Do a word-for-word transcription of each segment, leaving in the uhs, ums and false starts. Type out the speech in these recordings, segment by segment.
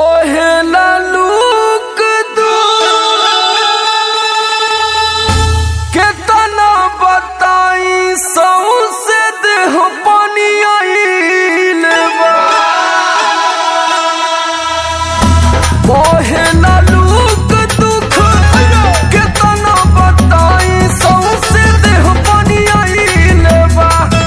बहेला लूक दू केतना बताई सौसे देह पानी आइल बा। बहेला लूक दुख केतना बताई सौसे देह पानी आइल बा।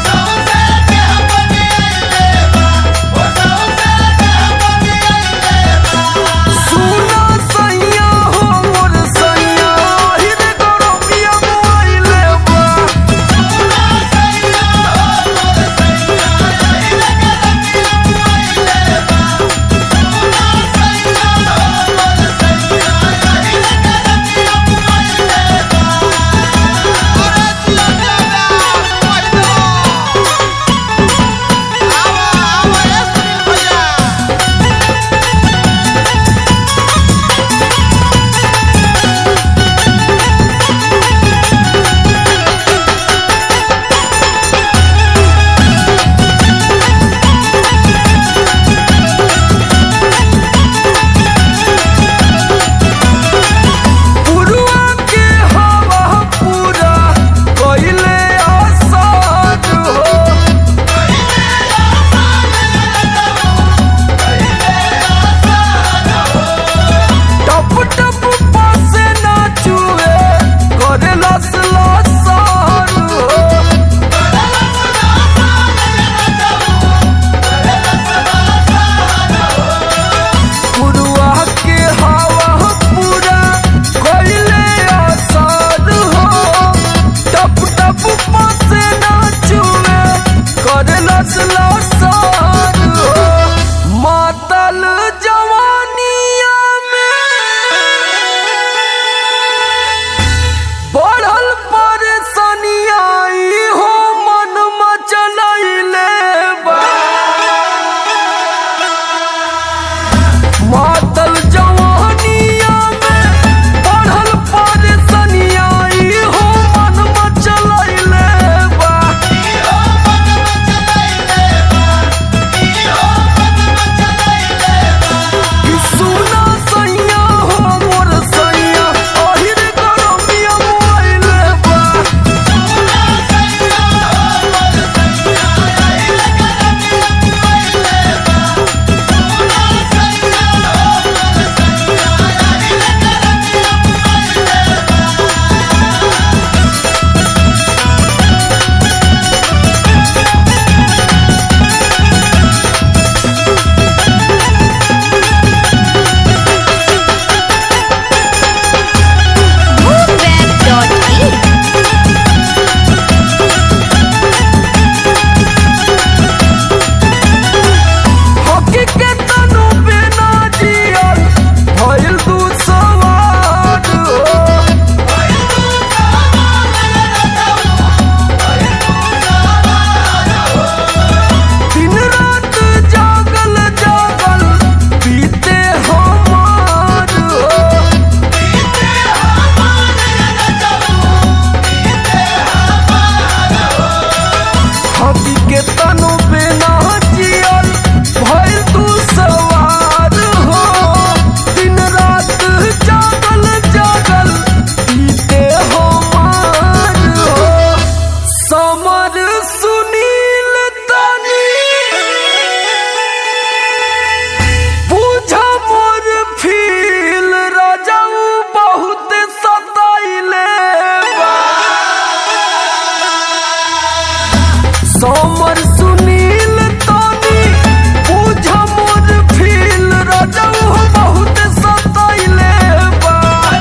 मातल जवानिया में बढ़ल परेशानिया हो मन मचलैले बा। मातल जवानिया में बढ़ल परेशानिया हो मन मचलैले बा। सोमर सुनील तानी पूछा मोर फील राजाऊ बहुत सताइले बा।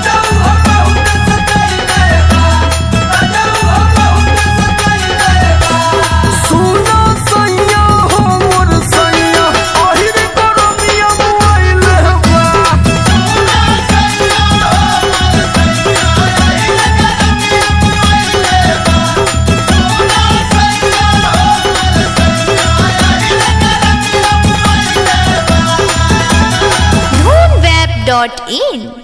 सुना सैया हो मोर सैया आहिर करमिया मोइले बा। dot in